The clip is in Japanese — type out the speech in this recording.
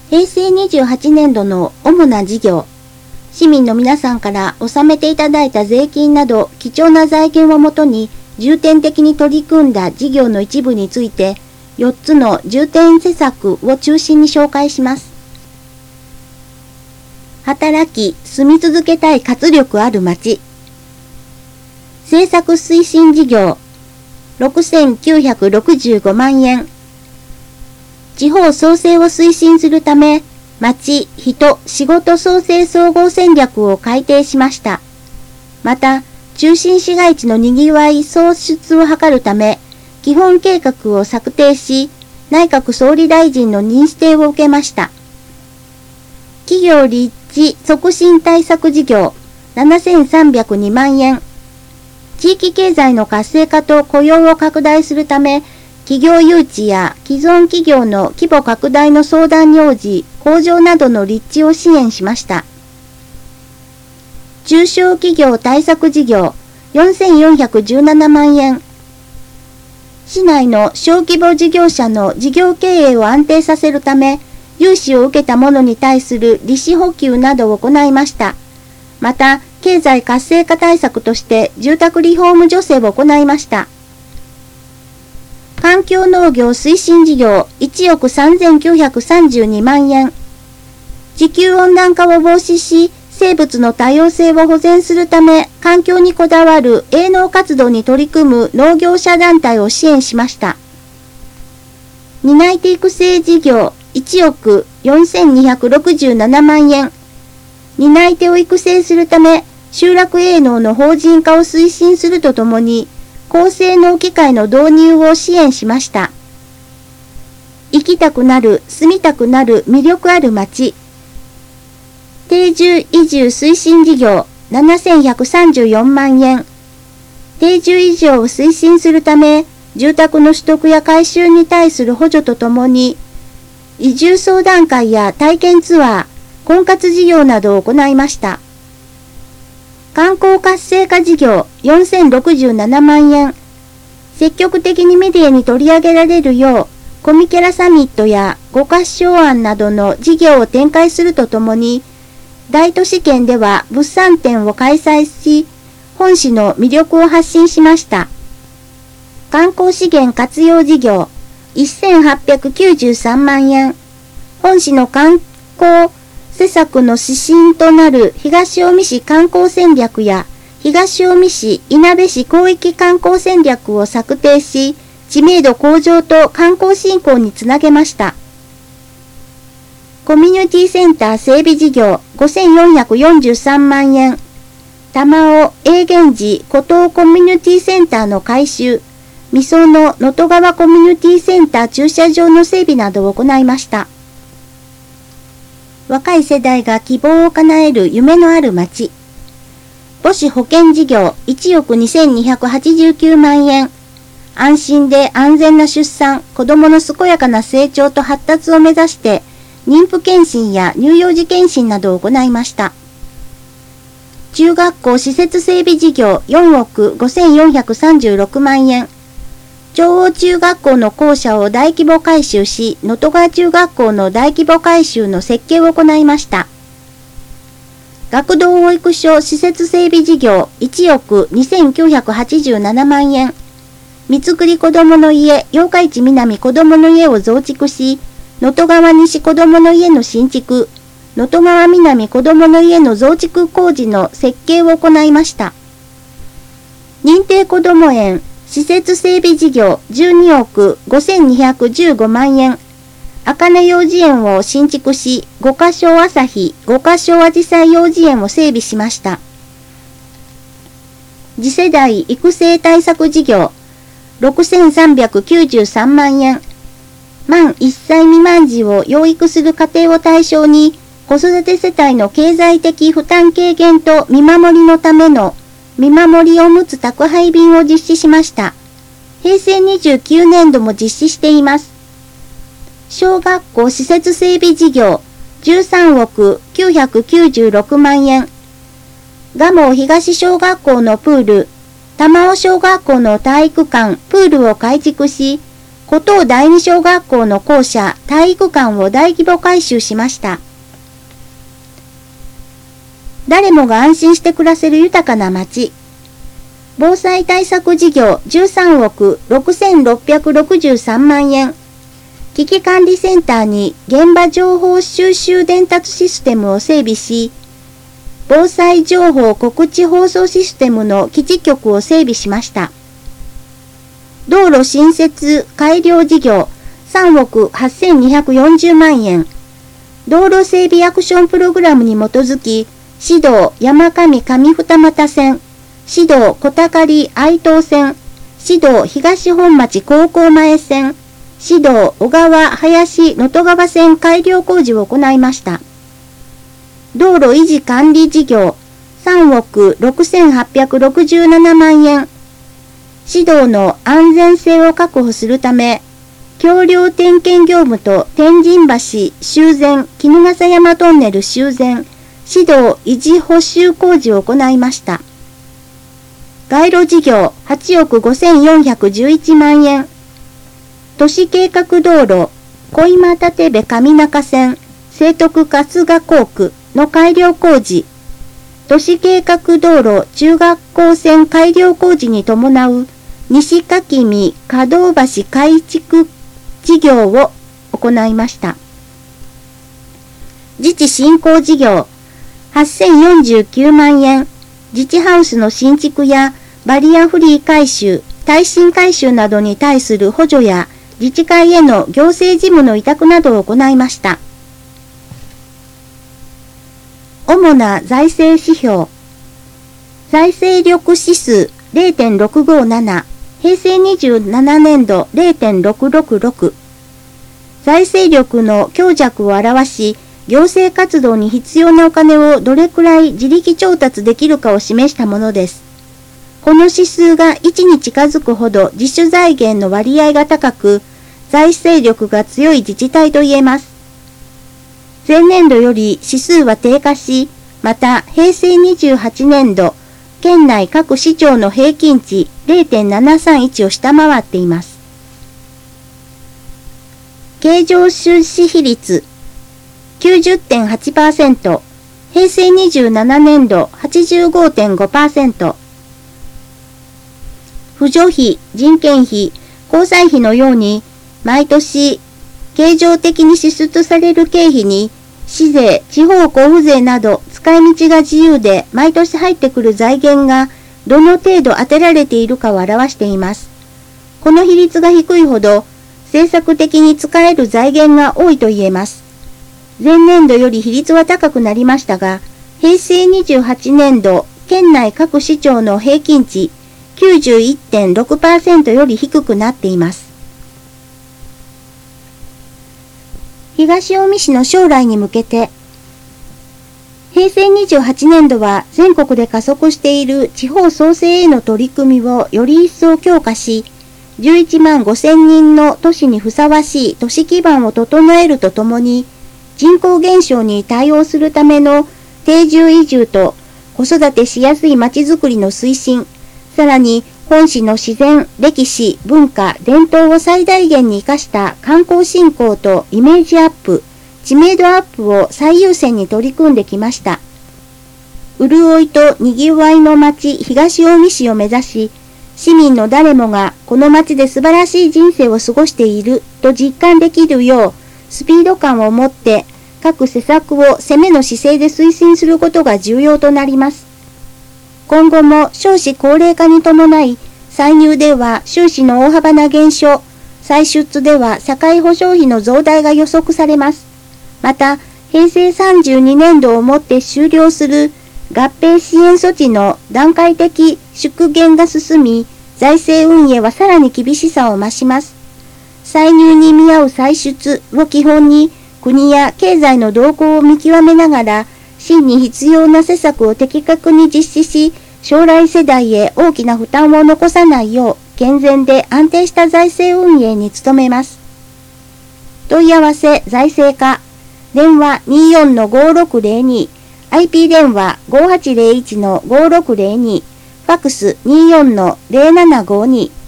平成28年度の主な事業、市民の皆さんから納めていただいた税金など貴重な財源をもとに重点的に取り組んだ事業の一部について4つの重点施策を中心に紹介します。働き、住み続けたい活力ある町。政策推進事業6965万円。地方創生を推進するため、町、人、仕事創生総合戦略を改定しました。また、中心市街地のにぎわい創出を図るため、基本計画を策定し、内閣総理大臣の認指定を受けました。企業立地促進対策事業7302万円。地域経済の活性化と雇用を拡大するため、企業誘致や既存企業の規模拡大の相談に応じ、工場などの立地を支援しました。中小企業対策事業4417万円。市内の小規模事業者の事業経営を安定させるため、融資を受けた者に対する利子補給などを行いました。また、経済活性化対策として住宅リフォーム助成を行いました。環境農業推進事業1億3932万円。地球温暖化を防止し、生物の多様性を保全するため、環境にこだわる営農活動に取り組む農業者団体を支援しました。担い手育成事業1億4267万円。担い手を育成するため、集落営農の法人化を推進するとともに、高性能機械の導入を支援しました。生きたくなる、住みたくなる魅力ある町。定住移住推進事業7134万円。定住移住を推進するため、住宅の取得や改修に対する補助とともに、移住相談会や体験ツアー、婚活事業などを行いました。観光活性化事業4067万円。積極的にメディアに取り上げられるよう、コミケラサミットや五箇所案などの事業を展開するとともに、大都市圏では物産展を開催し、本市の魅力を発信しました。観光資源活用事業1893万円。本市の観光施策の指針となる東近江市観光戦略や東近江市いなべ市広域観光戦略を策定し、知名度向上と観光振興につなげました。コミュニティセンター整備事業5443万円。玉尾永源寺古東コミュニティセンターの改修、御園能登川コミュニティセンター駐車場の整備などを行いました。若い世代が希望を叶える夢のある街。母子保健事業1億2289万円。安心で安全な出産、子どもの健やかな成長と発達を目指して、妊婦健診や乳幼児健診などを行いました。中学校施設整備事業4億5436万円。長央中学校の校舎を大規模改修し、能登川中学校の大規模改修の設計を行いました。学童保育所施設整備事業1億2987万円。三つくり子どもの家、八日市南子どもの家を増築し、能登川西子どもの家の新築、能登川南子どもの家の増築工事の設計を行いました。認定こども園施設整備事業12億5215万円。茜幼児園を新築し、五箇所朝日、五箇所あじさい幼児園を整備しました。次世代育成対策事業6393万円。満1歳未満児を養育する家庭を対象に、子育て世帯の経済的負担軽減と見守りのための見守りおむつ宅配便を実施しました。平成29年度も実施しています。小学校施設整備事業13億996万円。蒲生東小学校のプール、玉尾小学校の体育館、プールを改築し、 古東第二小学校の校舎、体育館を大規模改修しました。誰もが安心して暮らせる豊かな町。防災対策事業13億6663万円。危機管理センターに現場情報収集伝達システムを整備し、防災情報告知放送システムの基地局を整備しました。道路新設改良事業3億8240万円。道路整備アクションプログラムに基づき、市道山上上二俣線、市道小高愛東線、市道東本町高校前線、市道小川林能登川線改良工事を行いました。道路維持管理事業3億6867万円。市道の安全性を確保するため、橋梁点検業務と天神橋修繕、衣笠山トンネル修繕、市道維持補修工事を行いました。街路事業8億5411万円。都市計画道路、小今立部上中線、清徳春日工区の改良工事、都市計画道路中学校線改良工事に伴う西垣見可動橋改築事業を行いました。自治振興事業8049万円、自治ハウスの新築やバリアフリー改修、耐震改修などに対する補助や自治会への行政事務の委託などを行いました。主な財政指標。財政力指数 0.657、平成27年度 0.666。財政力の強弱を表し、行政活動に必要なお金をどれくらい自力調達できるかを示したものです。この指数が1に近づくほど自主財源の割合が高く、財政力が強い自治体と言えます。前年度より指数は低下し、また平成28年度、県内各市町の平均値 0.731 を下回っています。経常収支比率 90.8%、平成27年度 85.5%。扶助費、人件費、交際費のように、毎年、経常的に支出される経費に、市税、地方交付税など使い道が自由で毎年入ってくる財源がどの程度当てられているかを表しています。この比率が低いほど、政策的に使える財源が多いと言えます。前年度より比率は高くなりましたが、平成28年度、県内各市町の平均値 91.6% より低くなっています。東近江市の将来に向けて、平成28年度は全国で加速している地方創生への取り組みをより一層強化し、11万5000人の都市にふさわしい都市基盤を整えるとともに、人口減少に対応するための定住移住と子育てしやすい街づくりの推進、さらに本市の自然、歴史、文化、伝統を最大限に生かした観光振興とイメージアップ、知名度アップを最優先に取り組んできました。潤いと賑わいの街東近江市を目指し、市民の誰もがこの街で素晴らしい人生を過ごしていると実感できるよう、スピード感を持って各施策を攻めの姿勢で推進することが重要となります。今後も少子高齢化に伴い、歳入では収支の大幅な減少、歳出では社会保障費の増大が予測されます。また、平成32年度をもって終了する合併支援措置の段階的縮減が進み、財政運営はさらに厳しさを増します。歳入に見合う歳出を基本に、国や経済の動向を見極めながら、真に必要な施策を的確に実施し、将来世代へ大きな負担を残さないよう、健全で安定した財政運営に努めます。問い合わせ財政課、電話 24-5602、IP 電話 5801-5602、ファクス 24-0752、